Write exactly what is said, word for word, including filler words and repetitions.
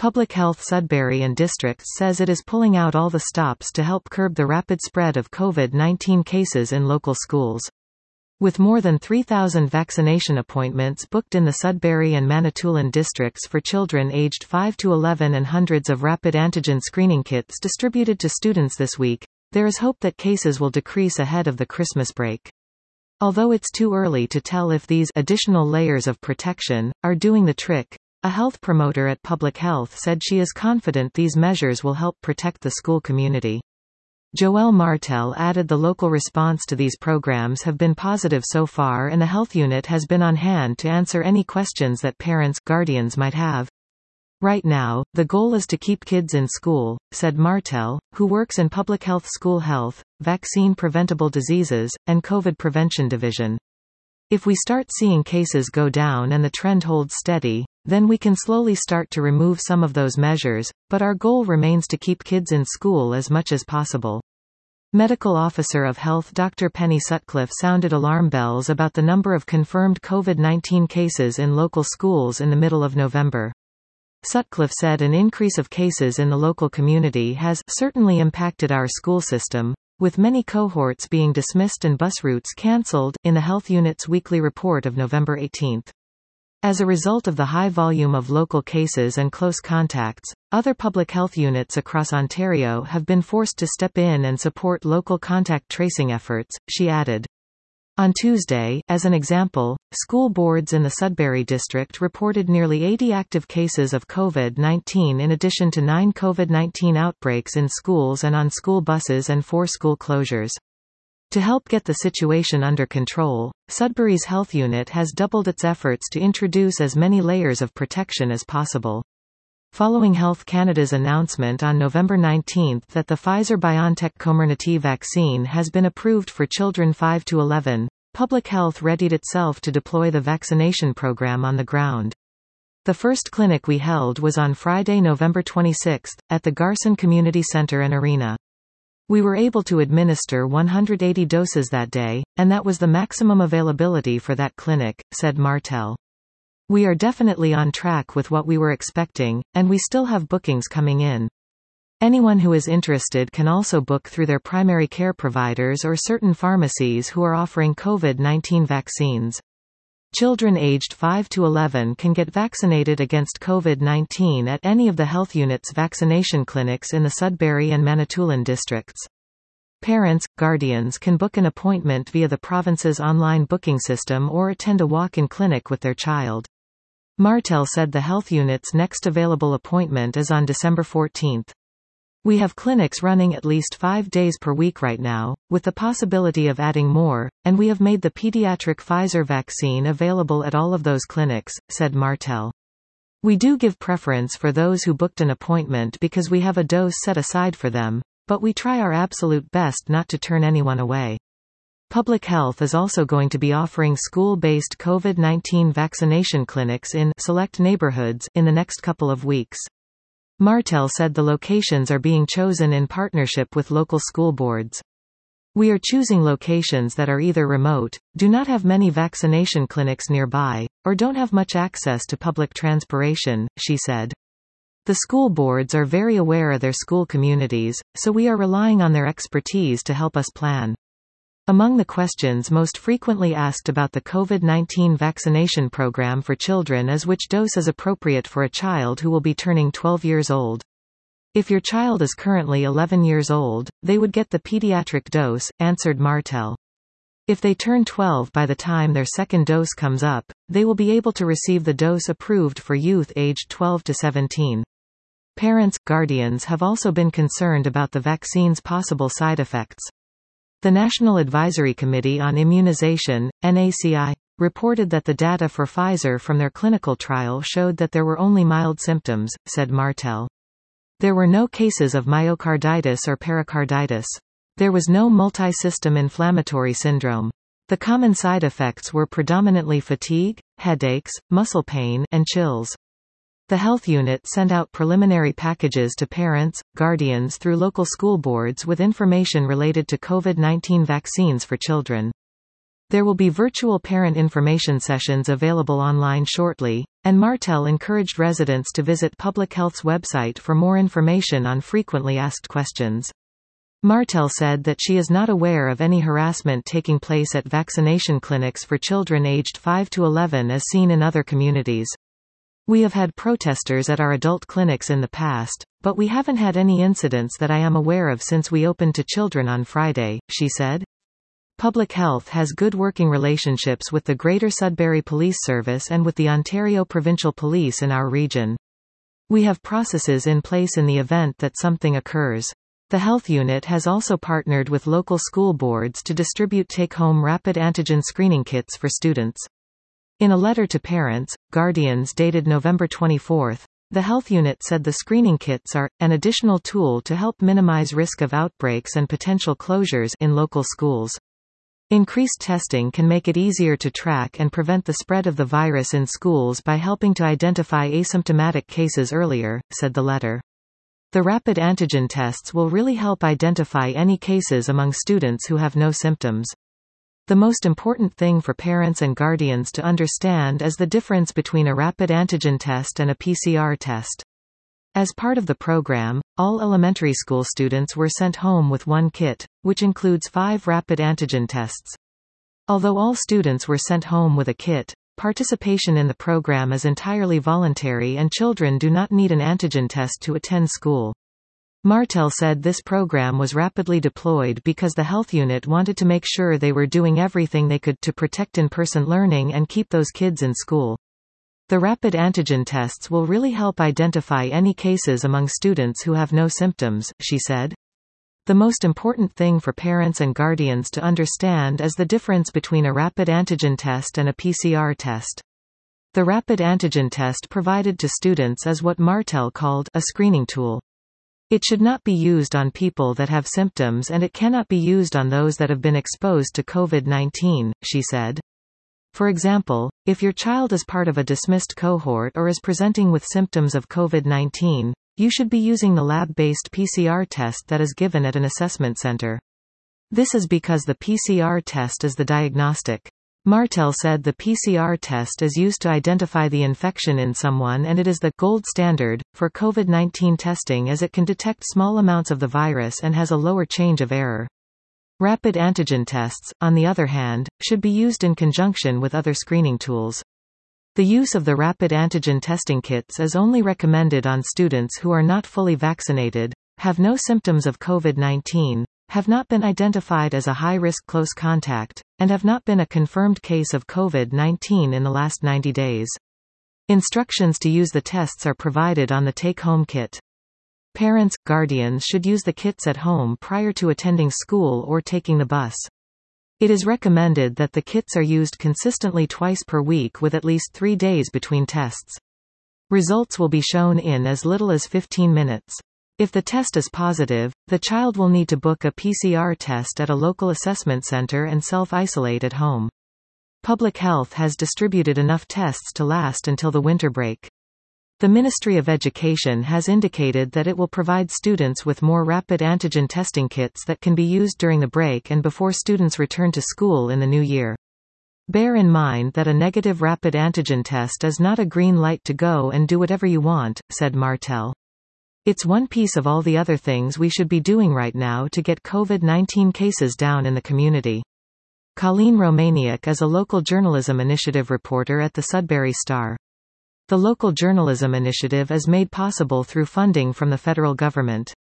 Public Health Sudbury and Districts says it is pulling out all the stops to help curb the rapid spread of COVID nineteen cases in local schools. With more than three thousand vaccination appointments booked in the Sudbury and Manitoulin districts for children aged five to eleven and hundreds of rapid antigen screening kits distributed to students this week, there is hope that cases will decrease ahead of the Christmas break. Although it's too early to tell if these additional layers of protection are doing the trick, a health promoter at Public Health said she is confident these measures will help protect the school community. Joelle Martel added the local response to these programs have been positive so far, and the health unit has been on hand to answer any questions that parents, guardians might have. Right now, the goal is to keep kids in school, said Martel, who works in Public Health School Health, Vaccine Preventable Diseases, and COVID Prevention Division. If we start seeing cases go down and the trend holds steady, then we can slowly start to remove some of those measures, but our goal remains to keep kids in school as much as possible. Medical Officer of Health Doctor Penny Sutcliffe sounded alarm bells about the number of confirmed COVID nineteen cases in local schools in the middle of November. Sutcliffe said an increase of cases in the local community has certainly impacted our school system, with many cohorts being dismissed and bus routes cancelled, in the health unit's weekly report of November eighteenth. As a result of the high volume of local cases and close contacts, other public health units across Ontario have been forced to step in and support local contact tracing efforts, she added. On Tuesday, as an example, school boards in the Sudbury district reported nearly eighty active cases of COVID nineteen in addition to nine COVID nineteen outbreaks in schools and on school buses and four school closures. To help get the situation under control, Sudbury's health unit has doubled its efforts to introduce as many layers of protection as possible. Following Health Canada's announcement on November nineteenth that the Pfizer-BioNTech Comirnaty vaccine has been approved for children five to eleven, Public Health readied itself to deploy the vaccination program on the ground. The first clinic we held was on Friday, November twenty-sixth, at the Garson Community Centre and Arena. We were able to administer one hundred eighty doses that day, and that was the maximum availability for that clinic, said Martel. We are definitely on track with what we were expecting, and we still have bookings coming in. Anyone who is interested can also book through their primary care providers or certain pharmacies who are offering COVID nineteen vaccines. Children aged five to eleven can get vaccinated against COVID nineteen at any of the health unit's vaccination clinics in the Sudbury and Manitoulin districts. Parents, guardians can book an appointment via the province's online booking system or attend a walk-in clinic with their child. Martel said the health unit's next available appointment is on December fourteenth. We have clinics running at least five days per week right now, with the possibility of adding more, and we have made the pediatric Pfizer vaccine available at all of those clinics, said Martel. We do give preference for those who booked an appointment because we have a dose set aside for them, but we try our absolute best not to turn anyone away. Public Health is also going to be offering school-based COVID nineteen vaccination clinics in select neighborhoods in the next couple of weeks. Martel said the locations are being chosen in partnership with local school boards. We are choosing locations that are either remote, do not have many vaccination clinics nearby, or don't have much access to public transportation, she said. The school boards are very aware of their school communities, so we are relying on their expertise to help us plan. Among the questions most frequently asked about the COVID nineteen vaccination program for children is which dose is appropriate for a child who will be turning twelve years old. If your child is currently eleven years old, they would get the pediatric dose, answered Martel. If they turn twelve by the time their second dose comes up, they will be able to receive the dose approved for youth aged twelve to seventeen. Parents, guardians have also been concerned about the vaccine's possible side effects. The National Advisory Committee on Immunization, N A C I, reported that the data for Pfizer from their clinical trial showed that there were only mild symptoms, said Martel. There were no cases of myocarditis or pericarditis. There was no multi-system inflammatory syndrome. The common side effects were predominantly fatigue, headaches, muscle pain, and chills. The health unit sent out preliminary packages to parents, guardians through local school boards with information related to COVID nineteen vaccines for children. There will be virtual parent information sessions available online shortly, and Martel encouraged residents to visit Public Health's website for more information on frequently asked questions. Martel said that she is not aware of any harassment taking place at vaccination clinics for children aged five to eleven as seen in other communities. We have had protesters at our adult clinics in the past, but we haven't had any incidents that I am aware of since we opened to children on Friday, she said. Public Health has good working relationships with the Greater Sudbury Police Service and with the Ontario Provincial Police in our region. We have processes in place in the event that something occurs. The health unit has also partnered with local school boards to distribute take-home rapid antigen screening kits for students. In a letter to parents, guardians dated November twenty-fourth, the health unit said the screening kits are an additional tool to help minimize risk of outbreaks and potential closures in local schools. Increased testing can make it easier to track and prevent the spread of the virus in schools by helping to identify asymptomatic cases earlier, said the letter. The rapid antigen tests will really help identify any cases among students who have no symptoms. The most important thing for parents and guardians to understand is the difference between a rapid antigen test and a P C R test. As part of the program, all elementary school students were sent home with one kit, which includes five rapid antigen tests. Although all students were sent home with a kit, participation in the program is entirely voluntary and children do not need an antigen test to attend school. Martel said this program was rapidly deployed because the health unit wanted to make sure they were doing everything they could to protect in-person learning and keep those kids in school. The rapid antigen tests will really help identify any cases among students who have no symptoms, she said. The most important thing for parents and guardians to understand is the difference between a rapid antigen test and a P C R test. The rapid antigen test provided to students is what Martel called a screening tool. It should not be used on people that have symptoms and it cannot be used on those that have been exposed to COVID nineteen, she said. For example, if your child is part of a dismissed cohort or is presenting with symptoms of COVID nineteen, you should be using the lab-based P C R test that is given at an assessment center. This is because the P C R test is the diagnostic. Martel said the P C R test is used to identify the infection in someone and it is the gold standard for COVID nineteen testing as it can detect small amounts of the virus and has a lower change of error. Rapid antigen tests, on the other hand, should be used in conjunction with other screening tools. The use of the rapid antigen testing kits is only recommended on students who are not fully vaccinated, have no symptoms of COVID nineteen, have not been identified as a high-risk close contact, and have not been a confirmed case of COVID nineteen in the last ninety days. Instructions to use the tests are provided on the take-home kit. Parents, guardians should use the kits at home prior to attending school or taking the bus. It is recommended that the kits are used consistently twice per week with at least three days between tests. Results will be shown in as little as fifteen minutes. If the test is positive, the child will need to book a P C R test at a local assessment center and self-isolate at home. Public Health has distributed enough tests to last until the winter break. The Ministry of Education has indicated that it will provide students with more rapid antigen testing kits that can be used during the break and before students return to school in the new year. Bear in mind that a negative rapid antigen test is not a green light to go and do whatever you want, said Martel. It's one piece of all the other things we should be doing right now to get COVID nineteen cases down in the community. Colleen Romaniuk is a local journalism initiative reporter at the Sudbury Star. The local journalism initiative is made possible through funding from the federal government.